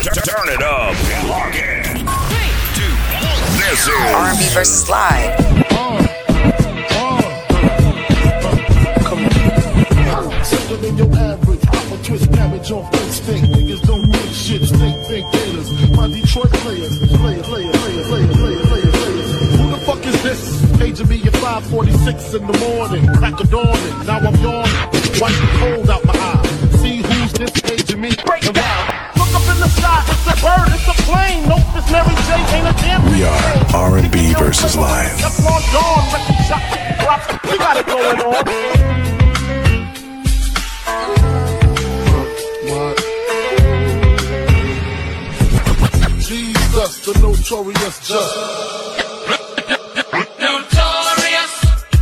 Turn it up. Lock in. 3, 2, 1. This is R&B versus Live. Simpler than your average. Papa twist cabbage on instinct. Niggas don't do shit. Stink big gators. My Detroit players. Who the fuck is this? Paging me at 5:46 in the morning. Crack of dawning. Now I'm yawning. Wipe the cold out my eye. See who's this paging me? Break down. Look up in the sky. It's a bird. It's a plane. Nope, it's Mary J. Ain't a damn thing. We are R&B versus Live. Teflon Dawn. Record shot. We got it going on. Jesus, the notorious just. Notorious.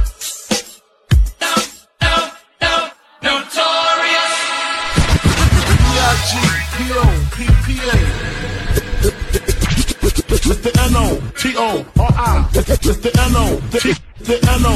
Notorious. B-I-G-P-O-P-P-A. It's the N-O-T-O-R-I. It's the N-O-T-O. The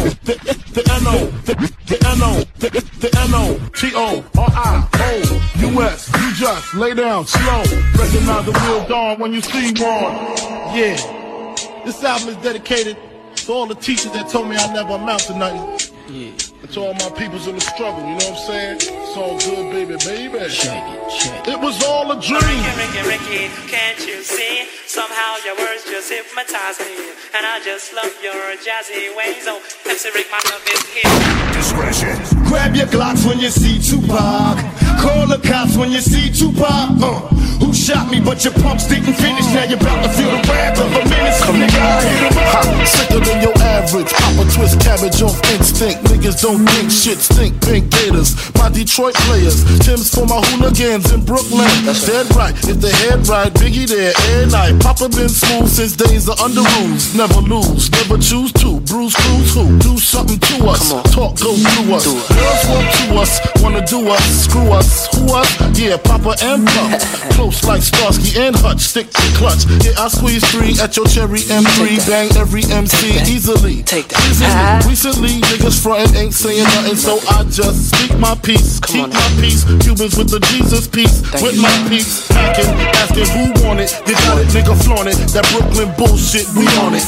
N-O-T-O-R-I-O-U-S. You just lay down slow. Recognize the real dawn when you see one. Yeah. This album is dedicated to all the teachers that told me I never amount to nothing. Yeah. And to all my peoples in the struggle, you know what I'm saying? It's all good, baby, baby. Check it. It was all a dream. Ricky, can't you see? Somehow your words just hypnotize me. And I just love your jazzy ways. Oh, MC Rick, my love is here. Discretion. Grab your Glocks when you see Tupac. Call the cops when you see Tupac. Who shot me, but your pumps didn't finish. Now you're about to feel the wrath of a menace. Nigga, I hit 'em up. Sicker than your average. Papa twist cabbage off instinct. Niggas don't think shit stink. Pink gators. My Detroit players. Tim's for my hooligans in Brooklyn. Dead right. If they head right, Biggie there every night. Papa been smooth since days of under rules. Never lose. Never choose to. Bruce Cruz who? Do something to us. Talk goes through us. Girls want to us. Wanna do us. Screw us. Who us? Yeah, Papa and Pup. Close like Starsky and Hutch. Stick to clutch. Yeah, I squeeze 3 at your cherry M3. Bang every MC easily. Take that. Recently, niggas frontin' ain't saying nothing, so I just speak my peace. Keep my peace. Cubans with the Jesus peace. With my peace. Packing, asking who want it. You got it, nigga, flaunt it. That Brooklyn bullshit, we on it.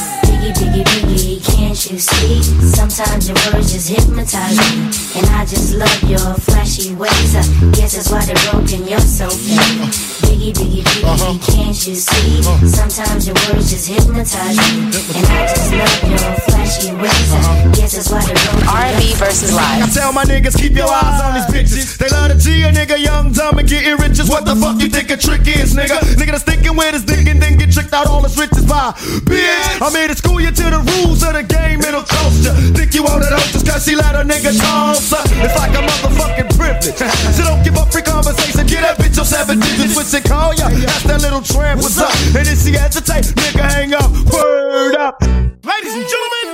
Biggie, can't you see? Sometimes your words just hypnotize me. And I just love your flashy ways. I guess that's why they're broken, you're so fake. Biggie, can't you see? Sometimes your words just hypnotize me. And I just love your flashy ways. I guess that's why they're broken. R&B versus Live. I tell my niggas, keep your eyes on these bitches. They love to G a nigga young, dumb, and getting riches. What the fuck you think a trick is, nigga? Nigga that's thinking with his dick and then get tricked out all his riches by bitch. I'm here to school you to the rules of the game, it'll cost you. Think you want it out just cause she let a nigga toss her. It's like a motherfucking privilege. So don't give up free conversation, get that bitch on 7 digits. Switch and call ya, ask that little tramp what's up. And if she hesitate, nigga hang up, word up. Ladies and gentlemen.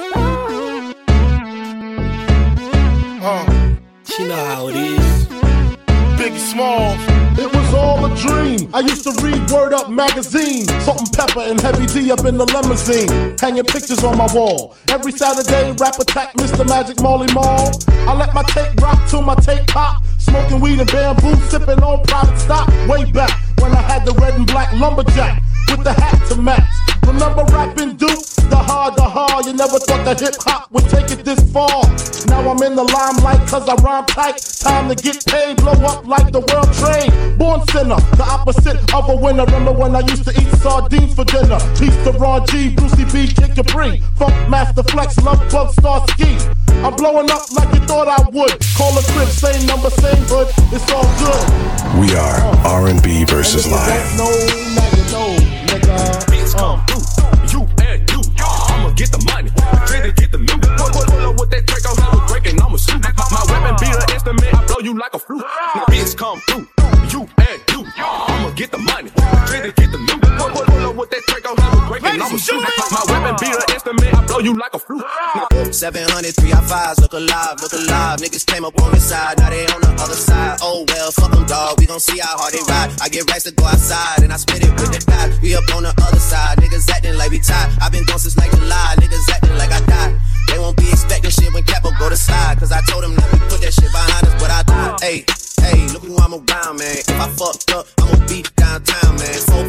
You know how it is. Biggie Smalls. It was all a dream. I used to read Word Up magazine. Salt and Pepper and Heavy D up in the limousine. Hanging pictures on my wall. Every Saturday, rap attack Mr. Magic Marley Marl. I let my tape rock till my tape pop. Smoking weed and bamboo, sipping on private stock. Way back when I had the red and black lumberjack with the hat to match. Remember rapping Duke? The hard, you never thought that hip-hop would take it this far. Now I'm in the limelight cause I rhyme tight. Time to get paid, blow up like the world trade. Born sinner, the opposite of a winner. Remember when I used to eat sardines for dinner? Peace to Ron G, Brucey B, Kid Capri, Funk Master Flex, Love Bug, Star Ski. I'm blowing up like you thought I would. Call a crib, same number, same hood. It's all good. We are R&B versus Live. No, now you know, nigga. Bitch, come through. You and you. I'ma get the money. Ready to get the loot. Pull up with that Draco, have a break and I'ma shoot. My weapon be an instrument, I blow you like a flute. Now bitch, come through. You and you. I'ma get the money. Ready to get the loot. Pull up with that Draco, have a break and I'ma shoot. My weapon be an instrument, I blow you like a flute. 700 3-5s, look alive. Niggas came up on this side, now they on the other side. Oh well, fuck them dawg, we gon' see how hard they ride. I get racks to go outside, and I spit it with the dot. We up on the other side, niggas acting like we tied. I been gone since like July, niggas acting like I died. They won't be expecting shit when Capo go to slide, cause I told them that we put that shit behind us, but I died. Hey, look who I'm around, man. If I fucked up, I'ma be downtown, man. 4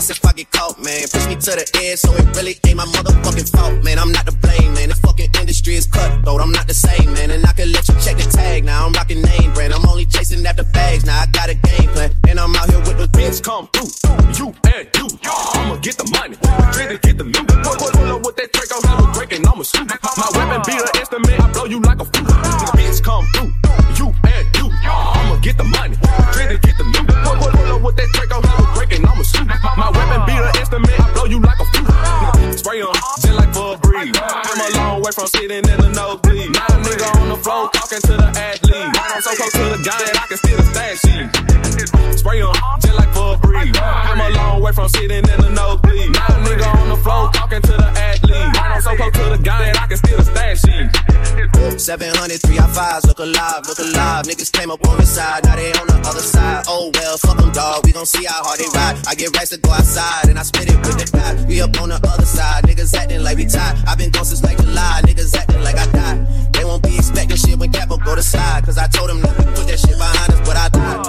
ass if I get caught, man. Push me to the edge, so it really ain't my motherfucking fault, man. I'm not to blame, man. The fucking industry is cutthroat. I'm not the same, man. And I can let you check the tag. Now I'm rocking name brand. I'm only chasing after bags. Now I got a game plan, and I'm out here with the Bitch come through, you and you. I'ma get the money, ready to get the loot. Pull up with that Draco, have a break and I'ma shoot. My weapon be an instrument, I blow you like a flute. Bitch come through, you and you. I'ma get the money, ready to get the loot. Pull up with that Draco, have a break and I'ma shoot. My weapon be an instrument, I blow you like a flute. Spray on, just like for a breeze. I'm a long way from sitting in the nosebleed. Now a nigga on the floor talking to the athlete. I'm so close to the gun that I can steal the stash sheet. Spray on, just like for a breeze. I'm a long way from sitting in the nosebleed. Now a nigga on the floor talking to the athlete. I'm so close to the gun that I can steal the stash sheet. 700 3i5s, look alive, look alive. Niggas came up on this side, now they on the other side. Oh well, fuck them, dawg, we gon' see how hard they ride. I get racks to go outside, and I spit it with the guy. We up on the other side, niggas acting like we tied. I been gone since like July, niggas acting like I died. They won't be expecting shit when Capo go to slide, cause I told them that we put that shit behind us, but I died.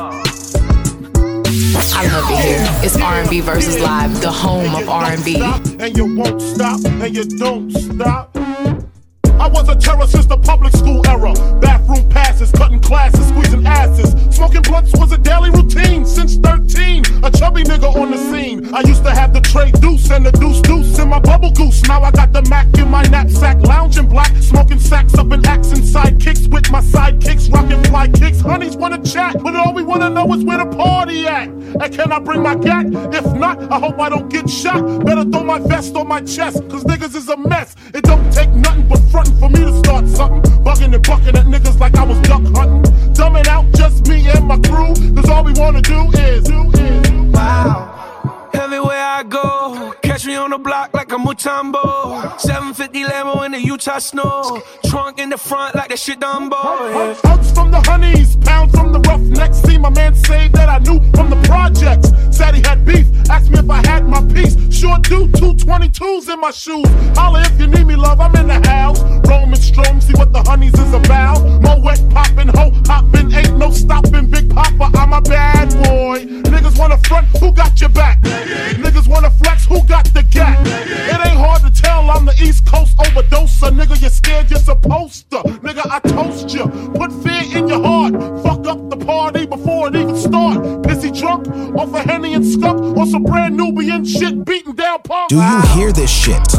I love it here. It's R&B versus Live, the home of R&B. And you won't stop, and you don't stop. I was a terror since the public school era. Bathroom passes, cutting classes, squeezing asses. Smoking blunts was a daily routine since 13. A chubby nigga on the scene. I used to have the tray deuce and the deuce in my bubble goose. Now I got the Mac in my knapsack, lounging black, smoking sacks up in axe and sidekicks with my sidekicks, rocking fly kicks. Honeys wanna chat, but all we wanna know is where the party at. And can I bring my gat? If not, I hope I don't get shot. Better throw my vest on my chest, cause niggas is a mess. It don't take nothing but frontin' for me to start something. Bugging and bucking at niggas like I was duck hunting. Dumbing out just me and my crew, cause all we wanna do is wow. Everywhere I go, catch me on the block like a Mutombo. 750 Lambo in the Utah snow. Trunk in the front like that shit Dumbo. Yeah. Hugs from the honeys, pounds from the roughnecks. See my man say that I knew from the projects. Said he had beef, asked me if I had my piece. Sure do, 222s in my shoes. Holla if you need me, love, I'm in the house. Roam and strom, see what the honeys is about. Moet poppin', ho hoppin', ain't no stoppin'. Big Papa, I'm a bad boy. Niggas wanna front, who got your back? Niggas wanna flex, who got the gap? It ain't hard to tell, I'm the East Coast overdoser. Nigga, you're scared, you're supposed to. Nigga, I toast you. Put fear in your heart. Fuck up the party before it even start. Pissy drunk, off a Henny and skunk, or some brand Nubian shit beating down punk. Do you hear this shit? It's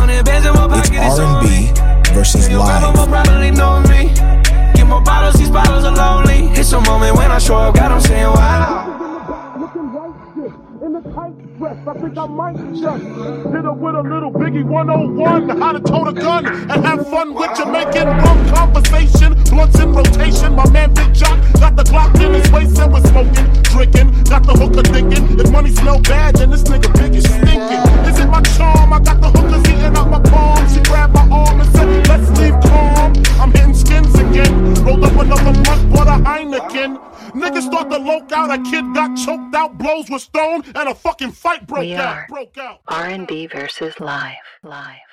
R&B versus Live. Get more bottles, these bottles are lonely. It's a moment when I show up, God, I'm saying wow. In the tight dress, I think I might just hit her with a little Biggie 101. How to tote a gun and have fun with Jamaican rum conversation. Blunts in rotation, my man Big Jock got the Glock in his waist and we're smoking, drinking. Got the hooker thinking, if money smell bad, then this nigga Big is stinking. Is it my charm? I got the hookers eating out my palm. She grabbed my arm and said, let's leave calm. I'm hitting skins again. Rolled up another blunt, bought a Heineken. Niggas thought the loke out, a kid got choked out, blows were thrown, and a fucking fight broke out. R&B versus Live.